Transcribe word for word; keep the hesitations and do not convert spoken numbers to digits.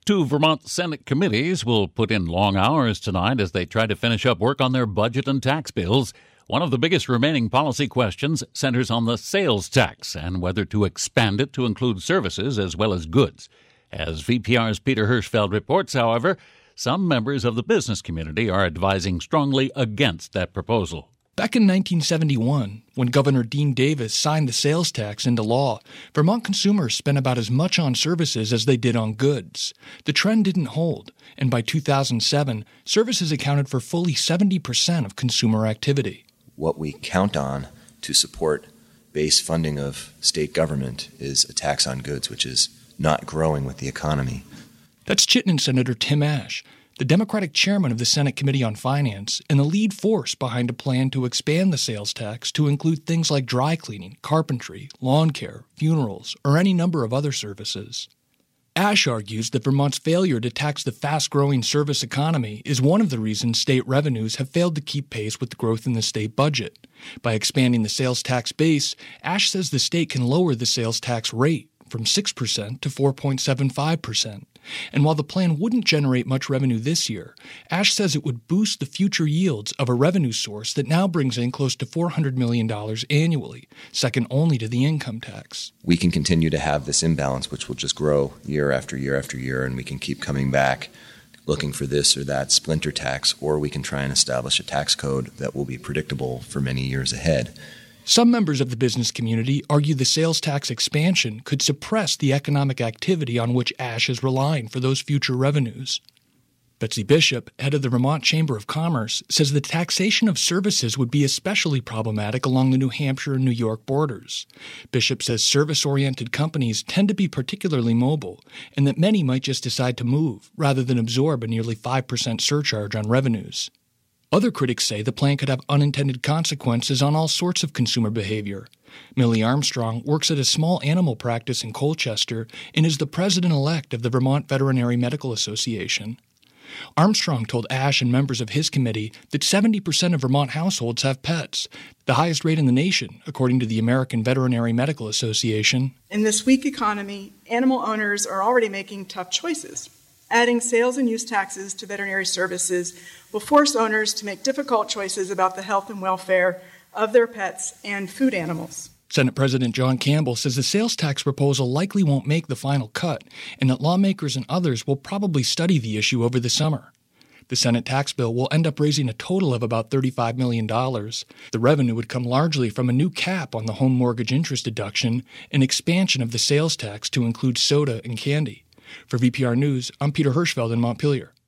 Two Vermont Senate committees will put in long hours tonight as they try to finish up work on their budget and tax bills. One of the biggest remaining policy questions centers on the sales tax and whether to expand it to include services as well as goods. As V P R's Peter Hirschfeld reports, however, some members of the business community are advising strongly against that proposal. Back in nineteen seventy-one, when Governor Dean Davis signed the sales tax into law, Vermont consumers spent about as much on services as they did on goods. The trend didn't hold, and by two thousand seven, services accounted for fully seventy percent of consumer activity. What we count on to support base funding of state government is a tax on goods, which is not growing with the economy. That's Chittenden Senator Tim Ashe, the Democratic chairman of the Senate Committee on Finance and the lead force behind a plan to expand the sales tax to include things like dry cleaning, carpentry, lawn care, funerals, or any number of other services. Ashe argues that Vermont's failure to tax the fast-growing service economy is one of the reasons state revenues have failed to keep pace with the growth in the state budget. By expanding the sales tax base, Ashe says the state can lower the sales tax rate from six percent to four point seven five percent. And while the plan wouldn't generate much revenue this year, Ashe says it would boost the future yields of a revenue source that now brings in close to four hundred million dollars annually, second only to the income tax. We can continue to have this imbalance, which will just grow year after year after year, and we can keep coming back looking for this or that splinter tax, or we can try and establish a tax code that will be predictable for many years ahead. Some members of the business community argue the sales tax expansion could suppress the economic activity on which Ashe is relying for those future revenues. Betsy Bishop, head of the Vermont Chamber of Commerce, says the taxation of services would be especially problematic along the New Hampshire and New York borders. Bishop says service-oriented companies tend to be particularly mobile, and that many might just decide to move rather than absorb a nearly five percent surcharge on revenues. Other critics say the plan could have unintended consequences on all sorts of consumer behavior. Millie Armstrong works at a small animal practice in Colchester and is the president-elect of the Vermont Veterinary Medical Association. Armstrong told Ashe and members of his committee that seventy percent of Vermont households have pets, the highest rate in the nation, according to the American Veterinary Medical Association. In this weak economy, animal owners are already making tough choices. Adding sales and use taxes to veterinary services will force owners to make difficult choices about the health and welfare of their pets and food animals. Senate President John Campbell says the sales tax proposal likely won't make the final cut and that lawmakers and others will probably study the issue over the summer. The Senate tax bill will end up raising a total of about thirty-five million dollars. The revenue would come largely from a new cap on the home mortgage interest deduction and expansion of the sales tax to include soda and candy. For V P R News, I'm Peter Hirschfeld in Montpelier.